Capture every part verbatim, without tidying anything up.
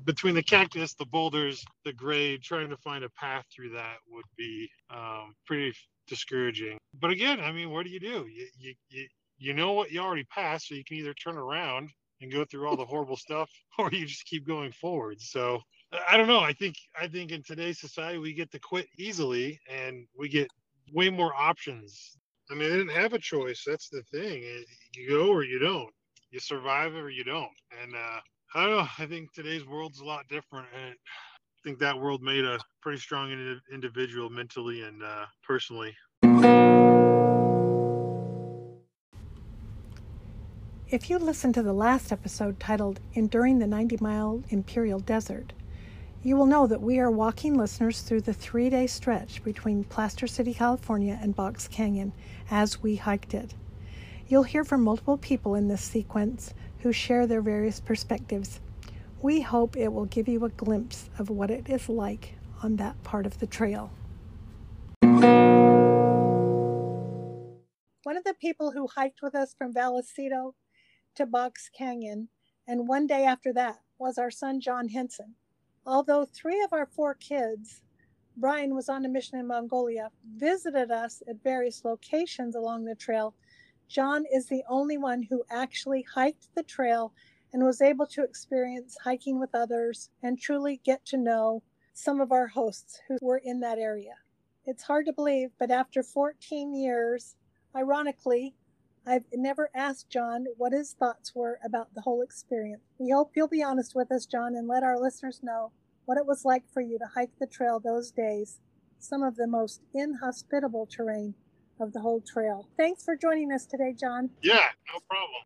between the cactus, the boulders, the grade, trying to find a path through that would be um, pretty discouraging. But again, I mean, what do you do? You, you, you, you know what you already passed, so you can either turn around and go through all the horrible stuff, or you just keep going forward. So I don't know. I think I think in today's society, we get to quit easily, and we get way more options. I mean, I didn't have a choice. That's the thing. You go or you don't. You survive or you don't. And uh, I don't know. I think today's world's a lot different. And I think that world made a pretty strong ind- individual mentally and uh, personally. If you listened to the last episode titled Enduring the ninety mile Imperial Desert, you will know that we are walking listeners through the three-day stretch between Plaster City, California and Box Canyon as we hiked it. You'll hear from multiple people in this sequence who share their various perspectives. We hope it will give you a glimpse of what it is like on that part of the trail. One of the people who hiked with us from Vallecito to Box Canyon, and one day after that, was our son John Henson. Although three of our four kids, Brian was on a mission in Mongolia, visited us at various locations along the trail, John is the only one who actually hiked the trail and was able to experience hiking with others and truly get to know some of our hosts who were in that area. It's hard to believe, but after fourteen years, ironically, I've never asked John what his thoughts were about the whole experience. We hope you'll be honest with us, John, and let our listeners know what it was like for you to hike the trail those days, some of the most inhospitable terrain of the whole trail. Thanks for joining us today, John. Yeah, no problem.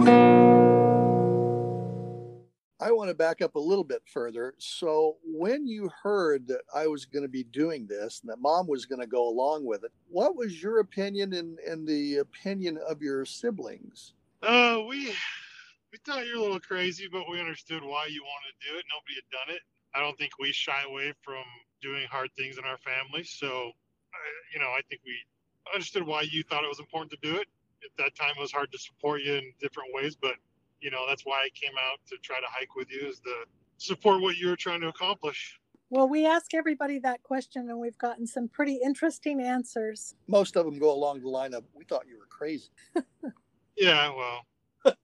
I want to back up a little bit further. So when you heard that I was going to be doing this and that Mom was going to go along with it, what was your opinion and, and the opinion of your siblings? Uh, we we thought you were a little crazy, but we understood why you wanted to do it. Nobody had done it. I don't think we shy away from doing hard things in our family. So, uh, you know, I think we understood why you thought it was important to do it. At that time, it was hard to support you in different ways, but you know, that's why I came out to try to hike with you, is to support what you were trying to accomplish. Well, we ask everybody that question, and we've gotten some pretty interesting answers. Most of them go along the line of, we thought you were crazy. Yeah, well,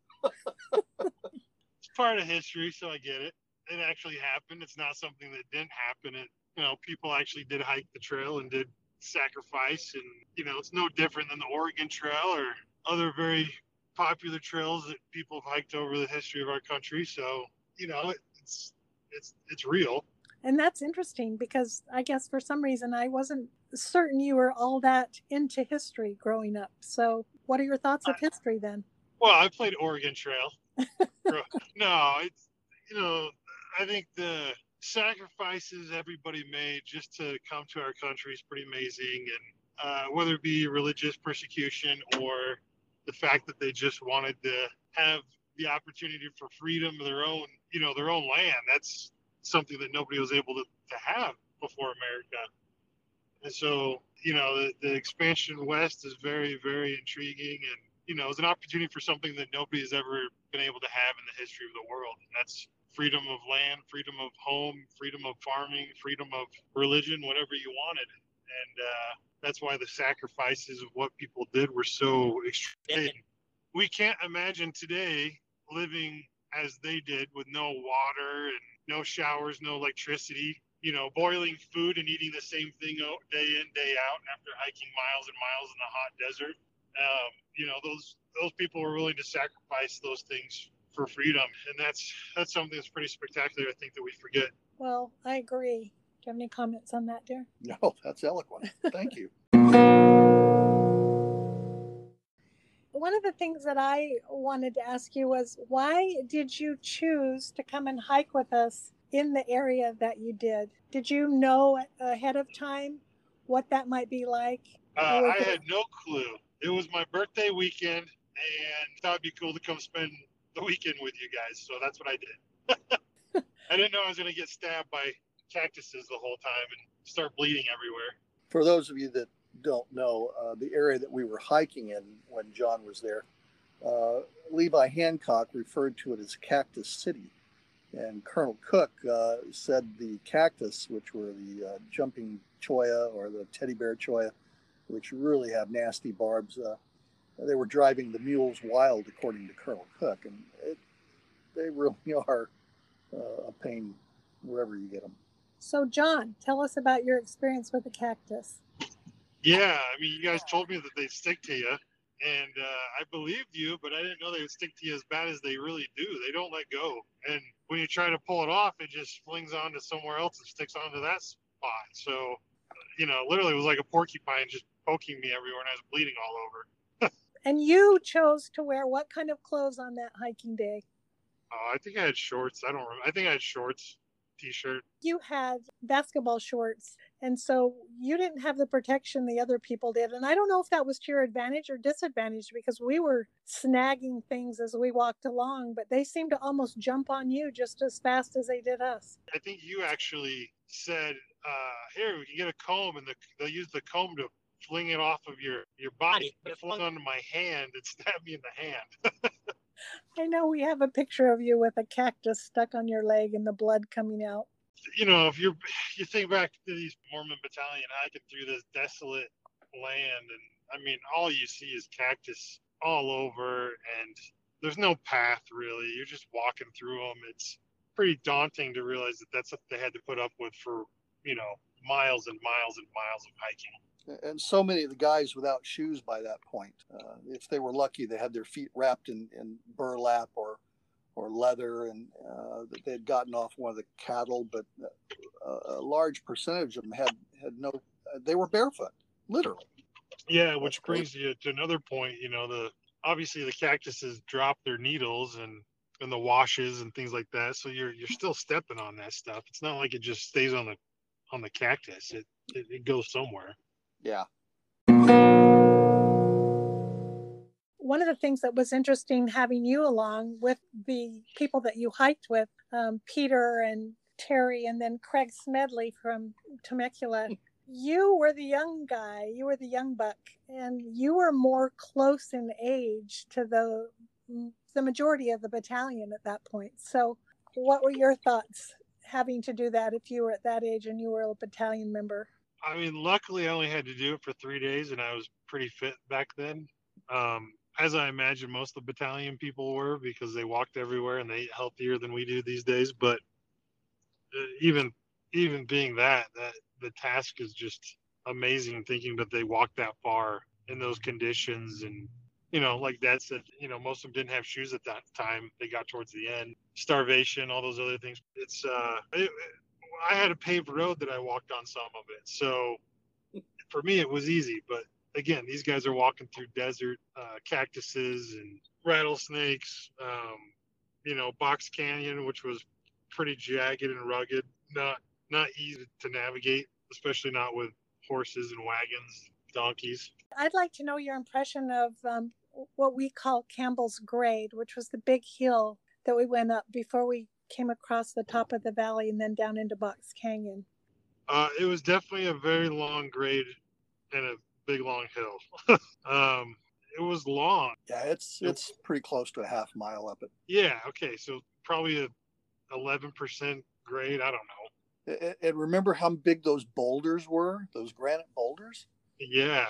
it's part of history, so I get it. It actually happened. It's not something that didn't happen. It, you know, people actually did hike the trail and did sacrifice, and you know, it's no different than the Oregon Trail or other very popular trails that people have hiked over the history of our country. So, you know, it's it's it's real. And that's interesting because I guess for some reason I wasn't certain you were all that into history growing up. So what are your thoughts of history then? Well, I played Oregon Trail. No, it's, you know, I think the sacrifices everybody made just to come to our country is pretty amazing. And uh, whether it be religious persecution or the fact that they just wanted to have the opportunity for freedom of their own, you know, their own land. That's something that nobody was able to, to have before America. And so, you know, the, the expansion west is very, very intriguing. And, you know, it's an opportunity for something that nobody has ever been able to have in the history of the world. And that's freedom of land, freedom of home, freedom of farming, freedom of religion, whatever you wanted. And, uh, that's why the sacrifices of what people did were so extreme. We can't imagine today living as they did with no water and no showers, no electricity, you know, boiling food and eating the same thing day in, day out after hiking miles and miles in the hot desert. Um, you know, those those people were willing to sacrifice those things for freedom. And that's that's something that's pretty spectacular, I think, that we forget. Well, I agree. Do you have any comments on that, dear? No, that's eloquent. Thank you. One of the things that I wanted to ask you was, why did you choose to come and hike with us in the area that you did? Did you know ahead of time what that might be like? Uh, I had no clue. It was my birthday weekend, and thought it'd be cool to come spend the weekend with you guys. So that's what I did. I didn't know I was going to get stabbed by cactuses the whole time and start bleeding everywhere. For those of you that don't know, uh, the area that we were hiking in when John was there, uh, Levi Hancock referred to it as Cactus City. And Colonel Cook uh, said the cactus, which were the uh, jumping cholla or the teddy bear cholla, which really have nasty barbs, uh, they were driving the mules wild, according to Colonel Cook. And it, they really are uh, a pain wherever you get them. So, John, tell us about your experience with the cactus. Yeah, I mean, you guys told me that they stick to you, and uh, I believed you, but I didn't know they would stick to you as bad as they really do. They don't let go. And when you try to pull it off, it just flings onto somewhere else and sticks onto that spot. So, you know, literally it was like a porcupine just poking me everywhere, and I was bleeding all over. And you chose to wear what kind of clothes on that hiking day? Oh, I think I had shorts. I don't remember. I think I had shorts, t-shirt. You had basketball shorts, and so you didn't have the protection the other people did. And I don't know if that was to your advantage or disadvantage, because we were snagging things as we walked along, but they seemed to almost jump on you just as fast as they did us. I think you actually said, uh, here, we can get a comb, and the, they'll use the comb to fling it off of your, your body. It flung onto my hand and stabbed me in the hand. I know we have a picture of you with a cactus stuck on your leg and the blood coming out. You know, if you're, you think back to these Mormon battalion hiking through this desolate land, and I mean, all you see is cactus all over, and there's no path really. You're just walking through them. It's pretty daunting to realize that that's what they had to put up with for, you know, miles and miles and miles of hiking. And so many of the guys without shoes by that point. Uh, if they were lucky, they had their feet wrapped in, in burlap or or leather, and uh, that they had gotten off one of the cattle. But a, a large percentage of them had, had no, they were barefoot, literally. Yeah, which brings you to another point. You know, the obviously the cactuses drop their needles and and the washes and things like that. So you're you're still stepping on that stuff. It's not like it just stays on the on the cactus. It it, it goes somewhere. Yeah. One of the things that was interesting having you along with the people that you hiked with, um, Peter and Terry, and then Craig Smedley from Temecula, you were the young guy, you were the young buck, and you were more close in age to the the majority of the battalion at that point. So what were your thoughts having to do that if you were at that age and you were a battalion member? I mean, luckily I only had to do it for three days and I was pretty fit back then. Um, as I imagine most of the battalion people were, because they walked everywhere and they ate healthier than we do these days. But uh, even, even being that, that the task is just amazing, thinking that they walked that far in those conditions. And, you know, like Dad said, you know, most of them didn't have shoes at that time. They got towards the end, starvation, all those other things. It's, uh, it, it, I had a paved road that I walked on some of it. So for me, it was easy. But again, these guys are walking through desert, uh, cactuses and rattlesnakes, um, you know, Box Canyon, which was pretty jagged and rugged, not, not easy to navigate, especially not with horses and wagons, donkeys. I'd like to know your impression of um, what we call Campbell's Grade, which was the big hill that we went up before we came across the top of the valley and then down into Box Canyon. Uh, it was definitely a very long grade and a big long hill. um, it was long. Yeah, it's it's pretty close to a half mile up it. Yeah, okay, so probably a eleven percent grade. I don't know. And, and remember how big those boulders were? Those granite boulders? Yeah.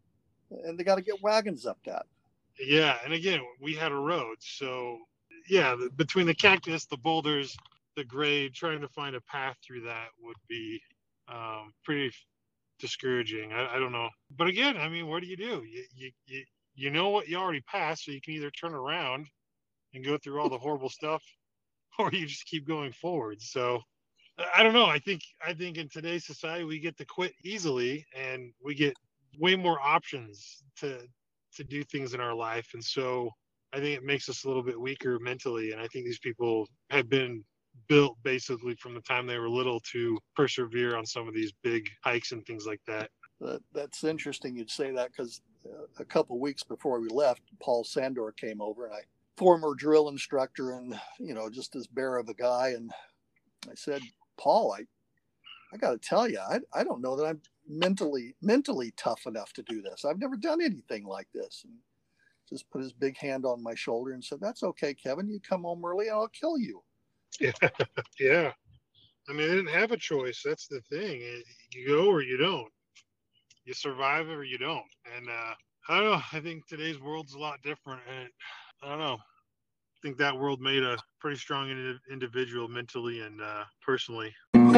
And they got to get wagons up that. Yeah, and again, we had a road, so yeah, the, between the cactus, the boulders, the grade, trying to find a path through that would be um, pretty discouraging. I, I don't know, but again, I mean, what do you do? You, you you you know what you already passed, so you can either turn around and go through all the horrible stuff, or you just keep going forward. So I don't know. I think I think in today's society, we get to quit easily, and we get way more options to to do things in our life, and so I think it makes us a little bit weaker mentally. And I think these people have been built basically from the time they were little to persevere on some of these big hikes and things like that. Uh, that's interesting you'd say that, because uh, a couple of weeks before we left, Paul Sandor came over, and I, former drill instructor and, you know, just as bear of a guy. And I said, Paul, I, I got to tell you, I, I don't know that I'm mentally, mentally tough enough to do this. I've never done anything like this. And just put his big hand on my shoulder and said, that's okay, Kevin, you come home early and I'll kill you. Yeah. Yeah. I mean, they didn't have a choice. That's the thing. You go or you don't. You survive or you don't. And uh, I don't know. I think today's world's a lot different. And I don't know. I think that world made a pretty strong indi- individual mentally and uh, personally.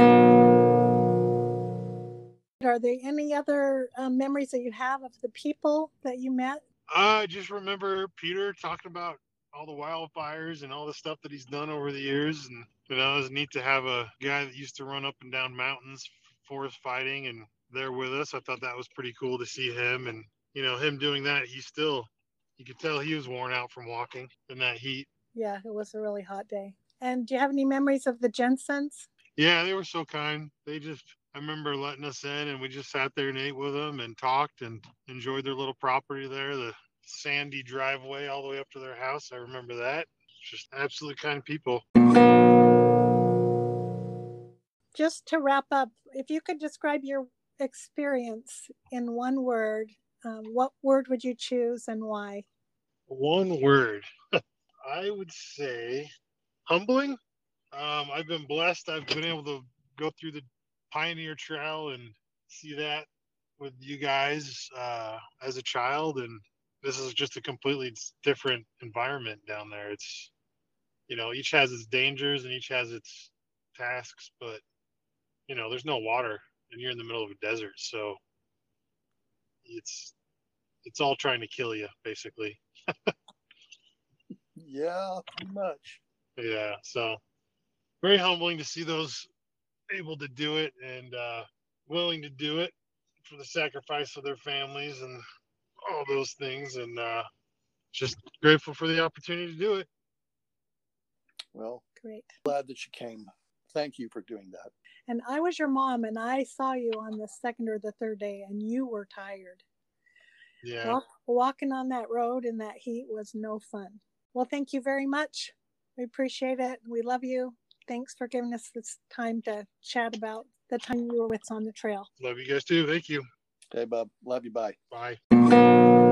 Are there any other um, memories that you have of the people that you met? I just remember Peter talking about all the wildfires and all the stuff that he's done over the years. And, you know, it was neat to have a guy that used to run up and down mountains, forest fighting, and there with us. I thought that was pretty cool to see him. And, you know, him doing that, he still, you could tell he was worn out from walking in that heat. Yeah, it was a really hot day. And do you have any memories of the Jensens? Yeah, they were so kind. They just, I remember letting us in and we just sat there and ate with them and talked and enjoyed their little property there, the sandy driveway all the way up to their house. I remember that. Just absolutely kind people. Just to wrap up, if you could describe your experience in one word, um, what word would you choose and why? One word. I would say humbling. Um, I've been blessed. I've been able to go through the Pioneer Trail and see that with you guys uh, as a child. And this is just a completely different environment down there. It's, you know, each has its dangers and each has its tasks, but, you know, there's no water and you're in the middle of a desert. So it's, it's all trying to kill you, basically. Yeah, pretty much. Yeah. So very humbling to see those able to do it and uh, willing to do it for the sacrifice of their families and all those things. And uh, just grateful for the opportunity to do it. Well, Great. Glad that you came. Thank you for doing that. And I was your mom, and I saw you on the second or the third day, and you were tired. Yeah. Walk, walking on that road in that heat was no fun. Well, thank you very much. We appreciate it. We love you. Thanks for giving us this time to chat about the time you were with us on the trail. Love you guys too. Thank you. Okay, Bob. Love you. Bye. Bye.